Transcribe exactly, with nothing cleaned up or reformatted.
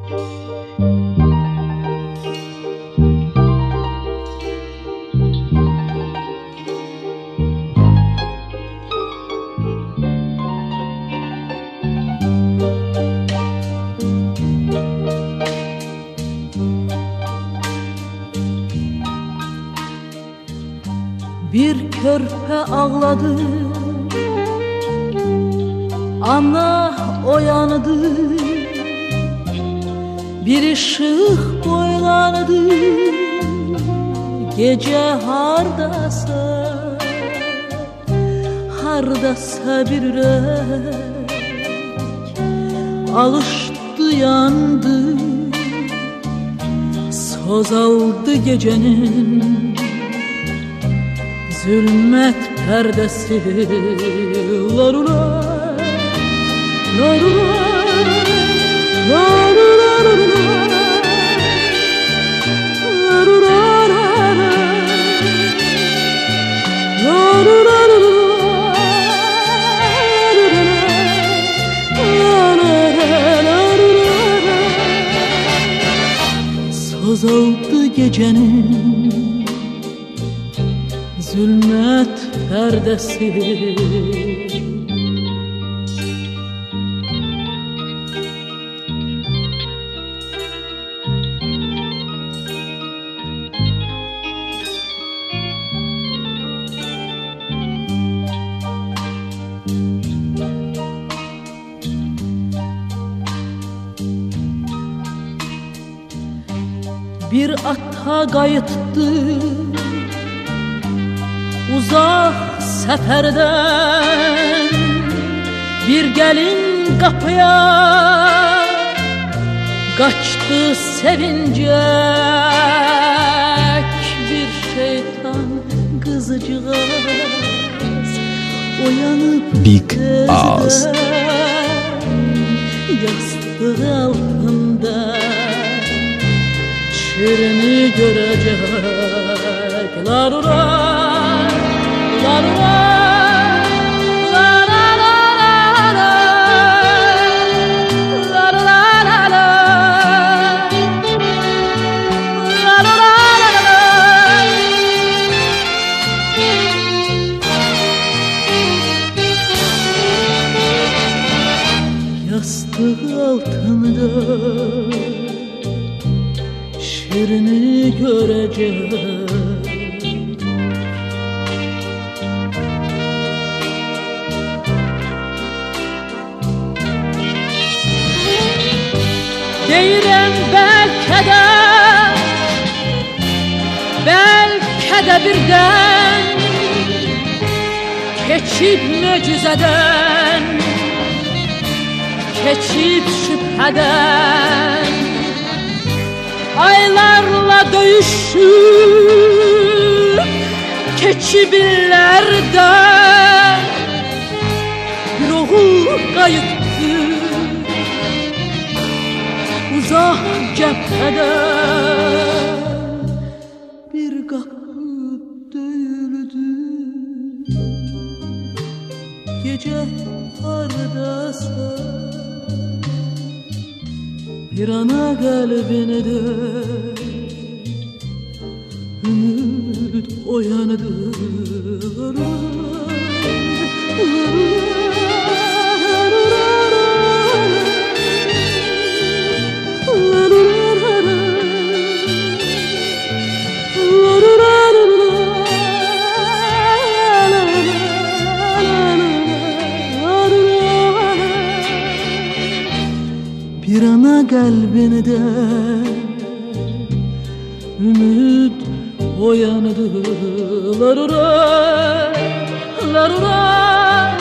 Bir körpe ağladı, ana oyandı, bir ışık boylandı, gece hardasa, hardasa bir yürek alıştı yandı, sozaldı gecenin zulmet perdesi. Larula, larula, larula, larula, sozaldı gecenin zulmet perdesi. Bir ata gayıttı uzak seferden, bir gelin kapıya kaçtı sevincek, bir şeytan kızcağız uyanıp Big Ağız yastığı altında şirini görecek. Larura, larura, larura, yastığı altında şirini görecek. Deyirəm bəlkə də, bəlkə də birdən keçib möcüzədən, keçib şübhədən, aylarla döyüşüb keçib illərdən bir oğul qayıtdı uzaq cəbhədən. Bir qapı döyüldü, gecə hardasa, bir ana qəlbində ümid oyandı. Bir ana qəlbində ümid oyandı. Larura, larura,